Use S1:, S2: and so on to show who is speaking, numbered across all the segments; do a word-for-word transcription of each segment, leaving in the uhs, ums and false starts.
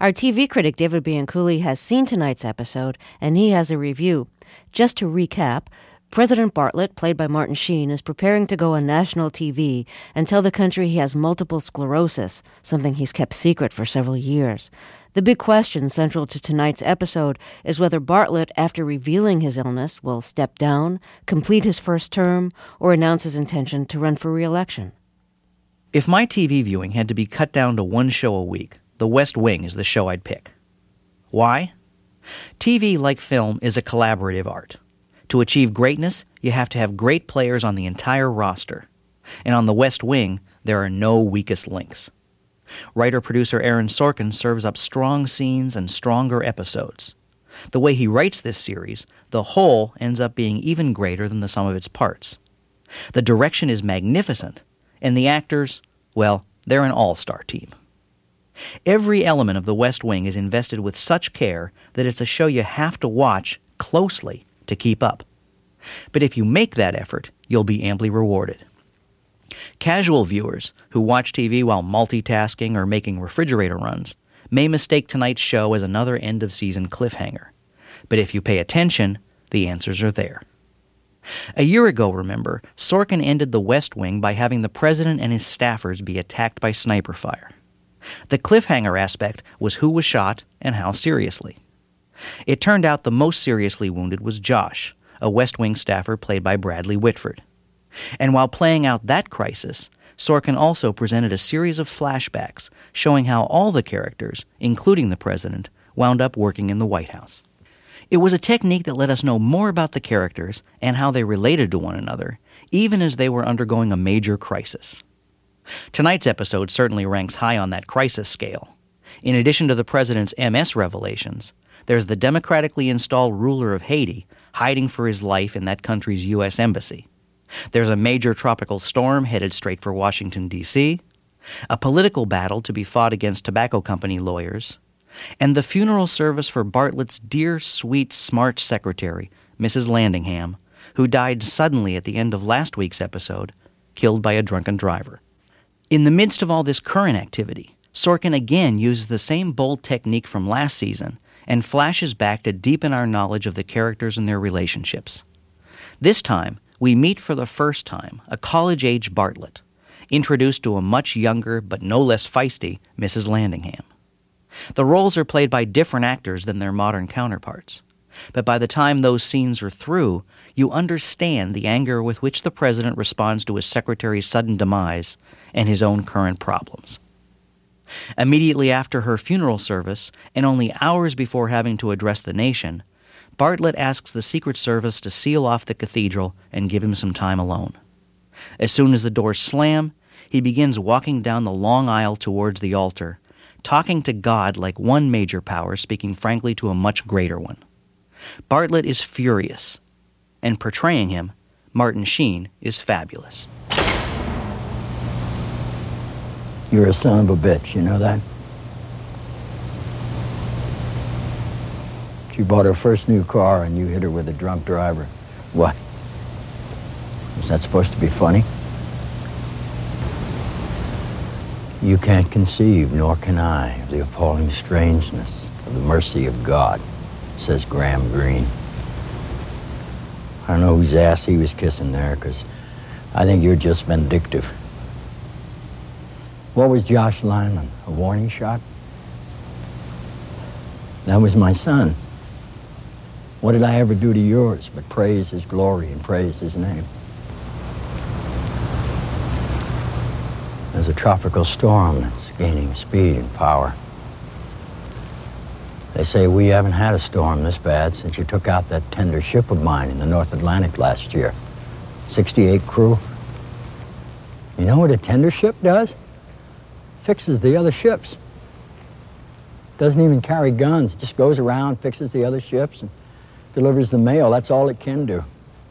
S1: Our T V critic David Bianculli has seen tonight's episode, and he has a review. Just to recap, President Bartlet, played by Martin Sheen, is preparing to go on national T V and tell the country he has multiple sclerosis, something he's kept secret for several years. The big question central to tonight's episode is whether Bartlet, after revealing his illness, will step down, complete his first term, or announce his intention to run for re-election.
S2: If my T V viewing had to be cut down to one show a week, The West Wing is the show I'd pick. Why? T V, like film, is a collaborative art. To achieve greatness, you have to have great players on the entire roster. And on The West Wing, there are no weakest links. Writer-producer Aaron Sorkin serves up strong scenes and stronger episodes. The way he writes this series, the whole ends up being even greater than the sum of its parts. The direction is magnificent, and the actors, well, they're an all-star team. Every element of The West Wing is invested with such care that it's a show you have to watch closely to keep up. But if you make that effort, you'll be amply rewarded. Casual viewers who watch T V while multitasking or making refrigerator runs may mistake tonight's show as another end-of-season cliffhanger. But if you pay attention, the answers are there. A year ago, remember, Sorkin ended The West Wing by having the president and his staffers be attacked by sniper fire. The cliffhanger aspect was who was shot and how seriously. It turned out the most seriously wounded was Josh, a West Wing staffer played by Bradley Whitford. And while playing out that crisis, Sorkin also presented a series of flashbacks showing how all the characters, including the president, wound up working in the White House. It was a technique that let us know more about the characters and how they related to one another, even as they were undergoing a major crisis. Tonight's episode certainly ranks high on that crisis scale. In addition to the president's M S revelations, there's the democratically installed ruler of Haiti hiding for his life in that country's U S embassy. There's a major tropical storm headed straight for Washington, D C, a political battle to be fought against tobacco company lawyers, and the funeral service for Bartlet's dear, sweet, smart secretary, Missus Landingham, who died suddenly at the end of last week's episode, killed by a drunken driver. In the midst of all this current activity, Sorkin again uses the same bold technique from last season and flashes back to deepen our knowledge of the characters and their relationships. This time, we meet for the first time a college-age Bartlet, introduced to a much younger but no less feisty Missus Landingham. The roles are played by different actors than their modern counterparts, but by the time those scenes are through, you understand the anger with which the president responds to his secretary's sudden demise and his own current problems. Immediately after her funeral service, and only hours before having to address the nation, Bartlet asks the Secret Service to seal off the cathedral and give him some time alone. As soon as the doors slam, he begins walking down the long aisle towards the altar, talking to God like one major power speaking frankly to a much greater one. Bartlet is furious, and portraying him, Martin Sheen is fabulous.
S3: You're a son of a bitch, you know that? She bought her first new car and you hit her with a drunk driver. What? Is that supposed to be funny? You can't conceive, nor can I, of the appalling strangeness of the mercy of God, says Graham Greene. I don't know whose ass he was kissing there, because I think you're just vindictive. What was Josh Lyman? A warning shot? That was my son. What did I ever do to yours but praise his glory and praise his name? There's a tropical storm that's gaining speed and power. They say we haven't had a storm this bad since you took out that tender ship of mine in the North Atlantic last year. sixty-eight crew. You know what a tender ship does? Fixes the other ships. Doesn't even carry guns, just goes around, fixes the other ships, and delivers the mail. That's all it can do.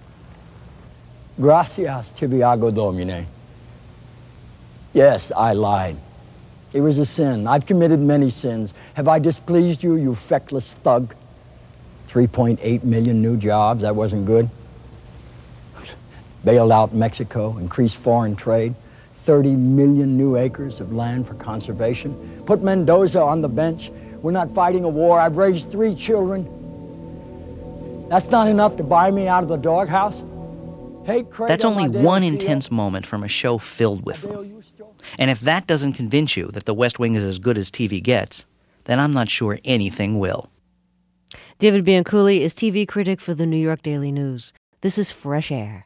S3: Gracias, tibiago domine. Yes, I lied. It was a sin. I've committed many sins. Have I displeased you, you feckless thug? three point eight million new jobs, that wasn't good. Bailed out Mexico, increased foreign trade, thirty million new acres of land for conservation. Put Mendoza on the bench, We're not fighting a war. I've raised three children. That's not enough to buy me out of the doghouse? Hey, Craig,
S2: That's only one intense
S3: field.
S2: moment from a show filled with them. And if that doesn't convince you that The West Wing is as good as T V gets, then I'm not sure anything will.
S1: David Bianculli is T V critic for the New York Daily News. This is Fresh Air.